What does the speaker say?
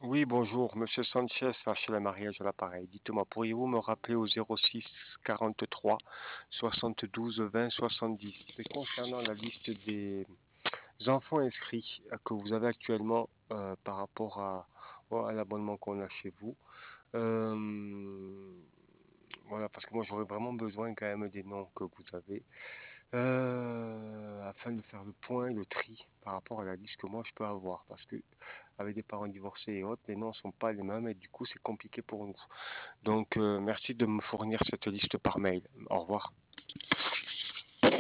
Oui, bonjour, Monsieur Sanchez, HLM Mariage à l'appareil. Dites-moi, pourriez-vous me rappeler au 06 43 72 20 70? C'est concernant la liste des enfants inscrits que vous avez actuellement par rapport à l'abonnement qu'on a chez vous. Euh, voilà, parce que moi j'aurais vraiment besoin quand même des noms que vous avez afin de faire le point et le tri par rapport à la liste que moi je peux avoir. Parce que avec des parents divorcés et autres, les noms ne sont pas les mêmes et du coup c'est compliqué pour nous. Donc merci de me fournir cette liste par mail. Au revoir.